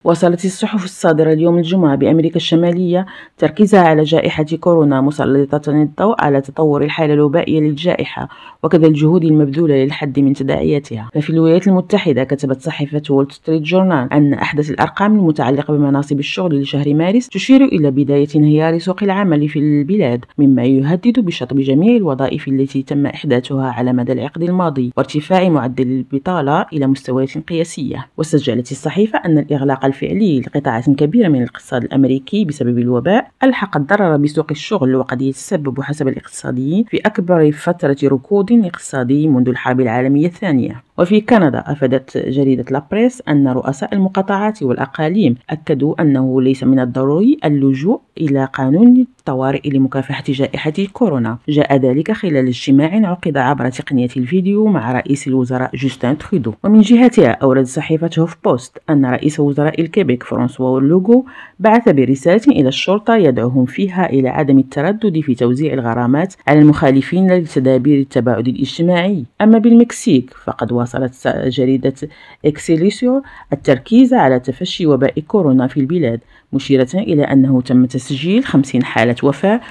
واصلت الصحف الصادرة اليوم الجمعة بأمريكا الشمالية تركيزها على جائحة كورونا، مسلطة الضوء على تطور الحالة الوبائية للجائحة وكذا الجهود المبذولة للحد من تداعياتها. ففي الولايات المتحدة كتبت صحيفة وول ستريت جورنال أن أحدث الأرقام المتعلقة بمناصب الشغل لشهر مارس تشير إلى بداية انهيار سوق العمل في البلاد، مما يهدد بشطب جميع الوظائف التي تم إحداثها على مدى العقد الماضي وارتفاع معدل البطالة إلى مستويات قياسية. وسجلت الصحيفة أن الإغلاق الفعلي لقطاعات كبيرة من الاقتصاد الأمريكي بسبب الوباء ألحق الضرر بسوق الشغل، وقد يتسبب حسب الاقتصاديين في أكبر فترة ركود اقتصادي منذ الحرب العالمية الثانية. وفي كندا أفادت جريدة لابريس أن رؤساء المقاطعات والأقاليم أكدوا أنه ليس من الضروري اللجوء إلى قانون الطوارئ لمكافحة جائحة كورونا. جاء ذلك خلال اجتماع عقد عبر تقنية الفيديو مع رئيس الوزراء جوستين ترودو. ومن جهتها أورد صحيفة هوف بوست أن رئيس وزراء الكيبيك فرانسوا لوغو بعث برسالة إلى الشرطة يدعوهم فيها إلى عدم التردد في توزيع الغرامات على المخالفين لتدابير التباعد الاجتماعي. أما بالمكسيك فقد واصلت جريدة إكسيليسيور التركيز على تفشي وباء كورونا في البلاد، مشيرة إلى أنه تم تسجيل 50 حالة وفاة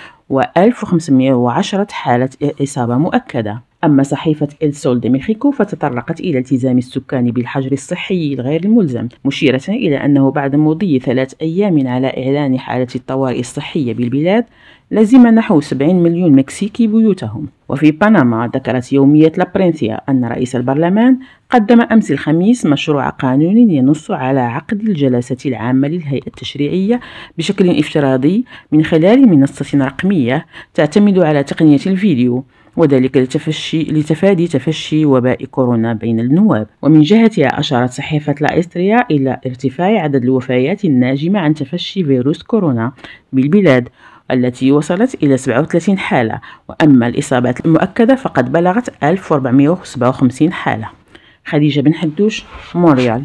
و1510 حالة إصابة مؤكدة. أما صحيفة إل سول دي ميخيكو فتطرقت إلى التزام السكان بالحجر الصحي الغير الملزم، مشيرة إلى أنه بعد مضي 3 أيام على إعلان حالة الطوارئ الصحية بالبلاد لزم نحو 70 مليون مكسيكي بيوتهم. وفي بنما ذكرت يومية لابرينثيا أن رئيس البرلمان قدم أمس الخميس مشروع قانون ينص على عقد الجلسة العامة للهيئة التشريعية بشكل افتراضي من خلال منصة رقمية تعتمد على تقنية الفيديو، وذلك لتفادي تفشي وباء كورونا بين النواب. ومن جهتها أشارت صحيفة لا إستريا إلى ارتفاع عدد الوفيات الناجمة عن تفشي فيروس كورونا بالبلاد التي وصلت إلى 37 حالة، وأما الإصابات المؤكدة فقد بلغت 1457 حالة. خديجة بن حدوش، مونريال.